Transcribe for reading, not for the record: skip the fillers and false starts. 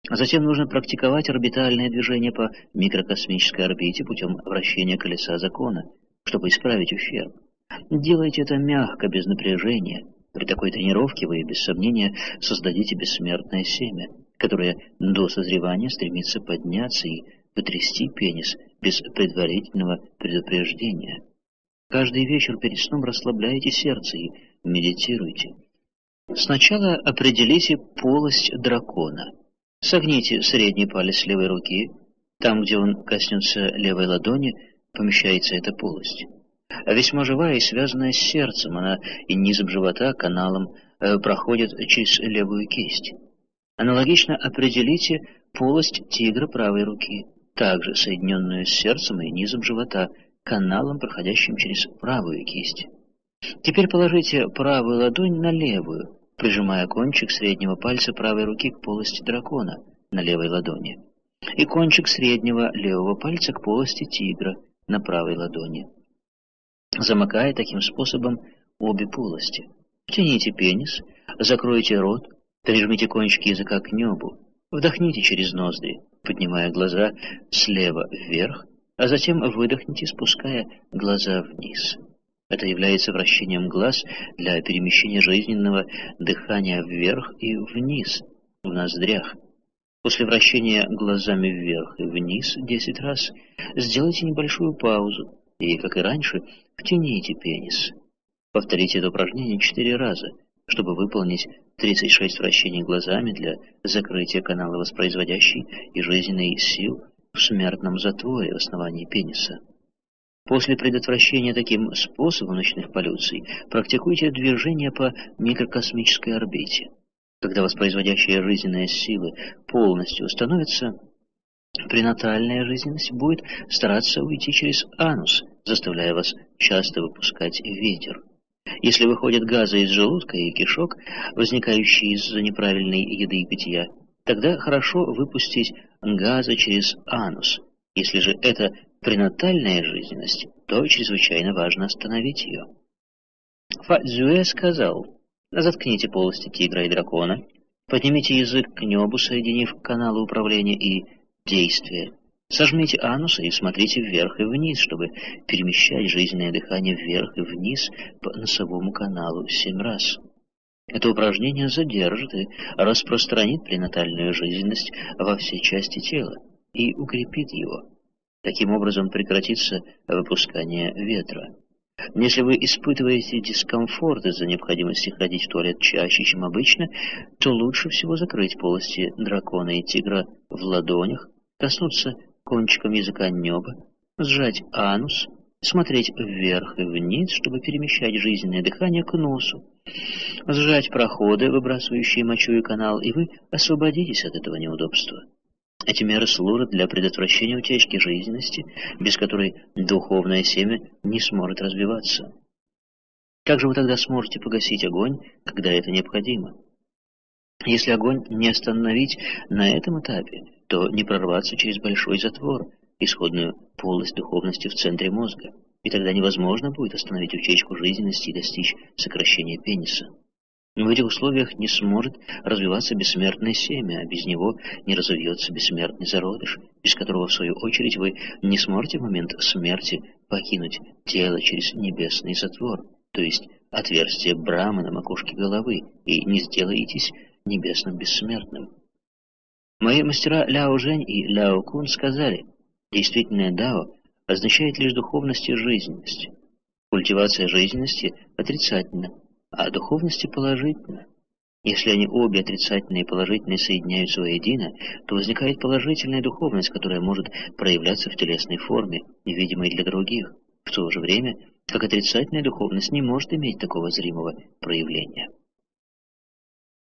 А затем нужно практиковать орбитальное движение по микрокосмической орбите путем вращения колеса закона, чтобы исправить ущерб. Делайте это мягко, без напряжения. При такой тренировке вы, без сомнения, создадите бессмертное семя, которое до созревания стремится подняться и потрясти пенис без предварительного предупреждения. Каждый вечер перед сном расслабляйте сердце и медитируйте. Сначала определите полость дракона. Согните средний палец левой руки. Там, где он коснется левой ладони, помещается эта полость. Весьма живая и связанная с сердцем, она и низом живота каналом проходит через левую кисть. Аналогично определите полость тигра правой руки, также соединенную с сердцем и низом живота, каналом, проходящим через правую кисть. Теперь положите правую ладонь на левую, прижимая кончик среднего пальца правой руки к полости дракона на левой ладони и кончик среднего левого пальца к полости тигра на правой ладони, замыкая таким способом обе полости. Втяните пенис, закройте рот, прижмите кончики языка к небу, вдохните через ноздри, поднимая глаза слева вверх, а затем выдохните, спуская глаза вниз. Это является вращением глаз для перемещения жизненного дыхания вверх и вниз в ноздрях. После вращения глазами вверх и вниз 10 раз сделайте небольшую паузу и, как и раньше, втяните пенис. Повторите это упражнение 4 раза, чтобы выполнить 36 вращений глазами для закрытия канала воспроизводящей и жизненной сил в смертном затворе в основании пениса. После предотвращения таким способом ночных полюций практикуйте движение по микрокосмической орбите. Когда воспроизводящая жизненная сила полностью установится, пренатальная жизненность будет стараться уйти через анус, заставляя вас часто выпускать ветер. Если выходят газы из желудка и кишок, возникающие из-за неправильной еды и питья, тогда хорошо выпустить газы через анус. Если же это пренатальная жизненность, то чрезвычайно важно остановить ее. Фа Цзюэ сказал: заткните полости тигра и дракона, поднимите язык к небу, соединив каналы управления и действия, сожмите анус и смотрите вверх и вниз, чтобы перемещать жизненное дыхание вверх и вниз по носовому каналу 7 раз. Это упражнение задержит и распространит пренатальную жизненность во все части тела и укрепит его. Таким образом прекратится выпускание ветра. Если вы испытываете дискомфорт из-за необходимости ходить в туалет чаще, чем обычно, то лучше всего закрыть полости дракона и тигра в ладонях, коснуться кончиком языка неба, сжать анус, смотреть вверх и вниз, чтобы перемещать жизненное дыхание к носу, сжать проходы, выбрасывающие мочу и канал, и вы освободитесь от этого неудобства. Эти меры служат для предотвращения утечки жизненности, без которой духовное семя не сможет развиваться. Как же вы тогда сможете погасить огонь, когда это необходимо? Если огонь не остановить на этом этапе, то не прорваться через большой затвор, исходную полость духовности в центре мозга, и тогда невозможно будет остановить утечку жизненности и достичь сокращения пениса. В этих условиях не сможет развиваться бессмертное семя, а без него не разовьется бессмертный зародыш, без которого, в свою очередь, вы не сможете в момент смерти покинуть тело через небесный затвор, то есть отверстие Брамы на макушке головы, и не сделаетесь небесным бессмертным. Мои мастера Ляо Жень и Ляо Кун сказали: действительное дао означает лишь духовность и жизненность. Культивация жизненности отрицательна, а духовности положительно. Если они обе отрицательные и положительные соединяются воедино, то возникает положительная духовность, которая может проявляться в телесной форме, невидимой для других, в то же время, как отрицательная духовность не может иметь такого зримого проявления.